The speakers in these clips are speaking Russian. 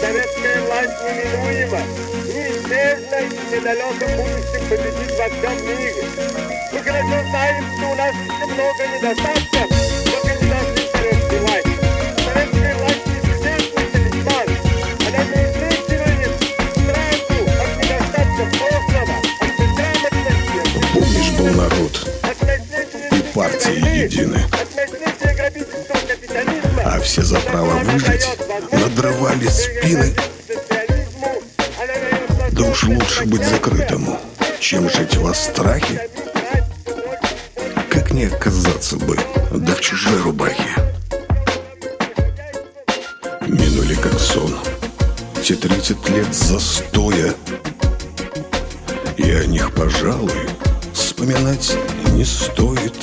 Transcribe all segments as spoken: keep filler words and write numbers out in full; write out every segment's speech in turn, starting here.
Советская власть неминуема, неизбежно и в недалеком будущем победит во всем мире. Мы хорошо знаем, что у нас еще много недостатков, но кандидаты советской власти. Советская власть неизвестна талисман. Она неизбеживает стражу от недостатков прошлого, от безграмотности. Помнишь, был народ, и партии едины, а все за право выжить надрывали спины. Да уж лучше быть закрытому, чем жить во страхе. Как не оказаться бы, да в чужой рубахе. Минули как сон те тридцать лет застоя, и о них, пожалуй, вспоминать не стоит.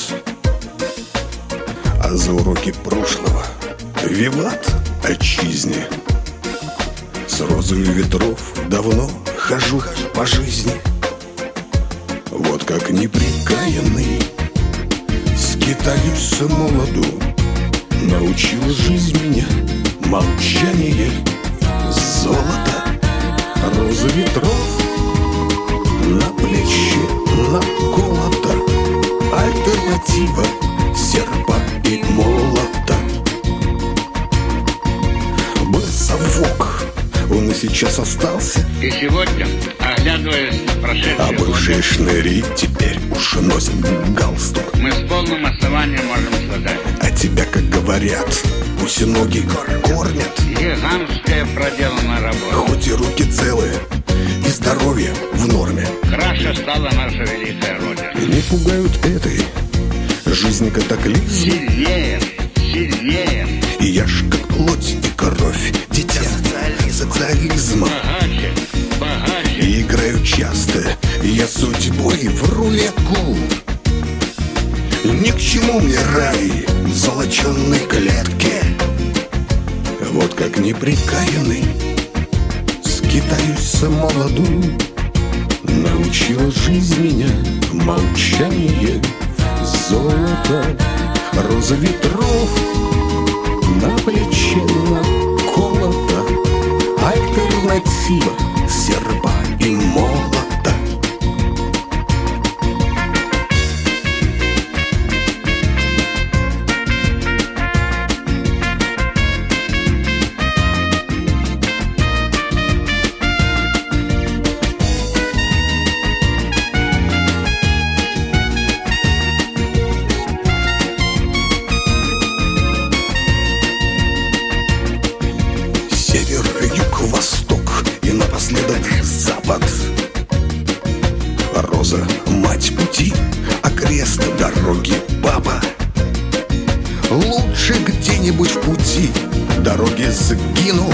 А за уроки прошлого виват отчизне. С розою ветров давно хожу по жизни. Вот как неприкаянный скитаюсь молоду. Научила жизнь меня молчание, золото, роза ветров на плечи наколота, альтернатива серпа и молота. Был совок, он и сейчас остался. И сегодня, оглядываясь на прошедшие А бывшие годы, шныри теперь уж носят галстук. мы с полным основанием можем сказать: А тебя, как говорят, гусеноги кормят. гигантская проделанная работа. Хоть и руки целые, и здоровье в норме. Краше стала наша великая Родина. Не пугают этой жизни катаклизм. Сильнее, сильнее, И я ж как плоть и кровь, дитя социализма. богаче, богаче. И играю часто я судьбой в рулетку. Ни к чему мне рай в золоченной клетке. Вот как неприкаянный скитаюсь молоду. Научила жизнь меня молчание, золото, роза ветров на плече наколота, альтернатива серпа и молота. Север, юг, восток и напоследок запад. Роза, мать пути, а крест дороги папа. Лучше где-нибудь в пути дороги сгину,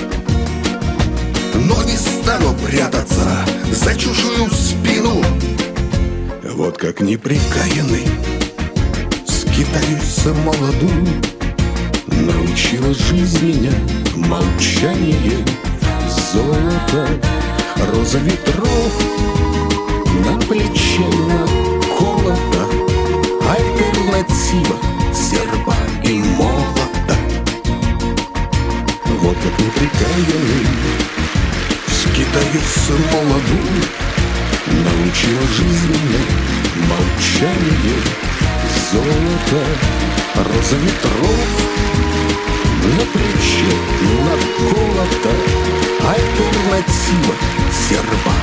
но не стану прятаться за чужую спину. Вот как неприкаянный скитаюсь молоду. Научила жизнь меня молчание, золото, роза ветров на плече наколота, альтернатива серпа и молота. Вот как неприкаянный скитаюсь молоду. Научила жизнь меня молчание, золото, роза ветров на плече наколота, альтернатива серпа